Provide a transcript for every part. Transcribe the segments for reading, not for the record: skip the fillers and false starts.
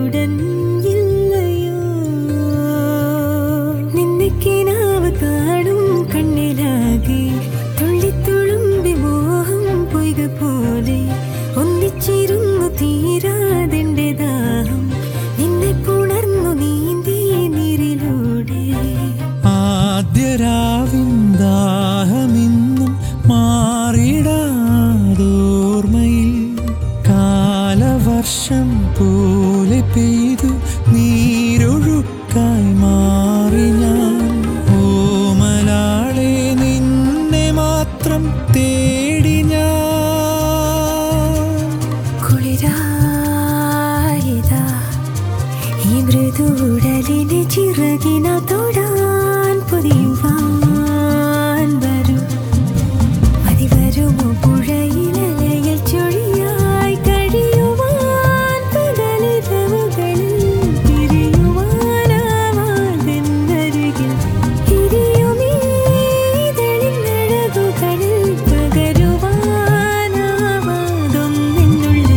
ഉടഞ്ഞില്ലയോ നിന്നെ കിനാവ് കാണും കണ്ണിലാകെ തുള്ളിത്തുളുമ്പി മോഹം പൊയ്ക പോലെ ഒന്നിച്ചിരുന്നു തീരാതിന്റെ ദാഹം നിന്നെ പുണർന്നു നീന്തി നീരിലൂടെ ആദ്യരാവിൻ ദാഹമിന്നും മാറിടാതോർമ്മയിൽ കാലവർഷം പോലെ പെയ്തു നീരൊഴുക്കായി മാറി ഞാൻ ഓമലാളെ നിന്നെ മാത്രം തേടി ഞാൻ കുളിരായതാ ഈ മൃദുടലിനെ ചിറകിന തൊടാൻ പൊതിയുവാൻ വരും അതിവരുമോ പുഴയിലലയിൽ ചൊഴിയായി കഴിയുവാൻ പകലിരവുകളിൽ പിരിയുവാനാവാതെന്നരികിൽ ഇരിയുമീതളിനഴകുകളിൽ പകരുവാനാവാതൊന്നെന്നുള്ളിൽ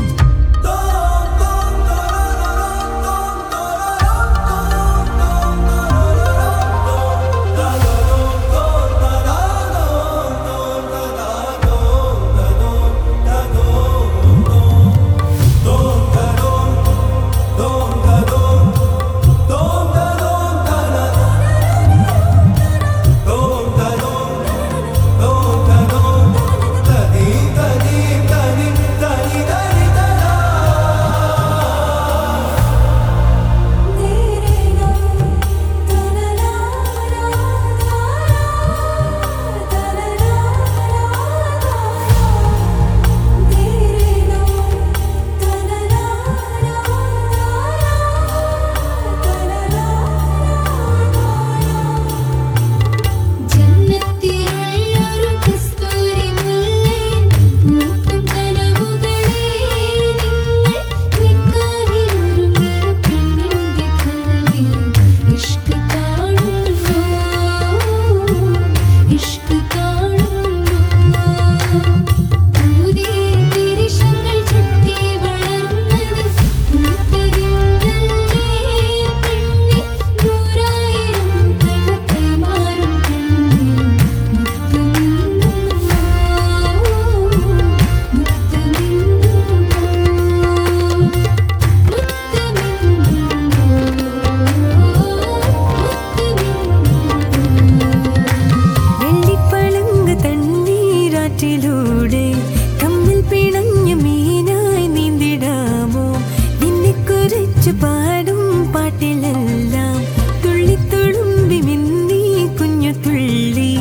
ിലൂടെ തമ്മിൽ പിണഞ്ഞു മീനായി നീന്തിടാമോ നിന്നെ കുറിച്ച് പാടും പാട്ടിലെല്ലാം തുള്ളിത്തുളുമ്പി മിന്നി കുഞ്ഞു തുള്ളി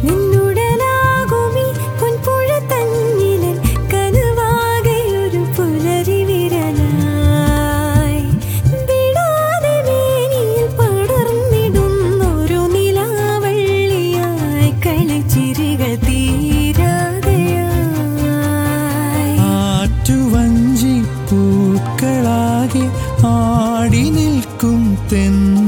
നിന്നുടലാകുമി പൊൻപുഴ തന്നിലൻ കനവാകെ ഒരു പുലരി വിരലായി വിടാതെ വേനിയിൽ പടർന്നിടുന്നൊരു നിലാവള്ളിയായി കളിച്ചിരികൾ പൂക്കളാകെ ആടി നിൽക്കും തെൻ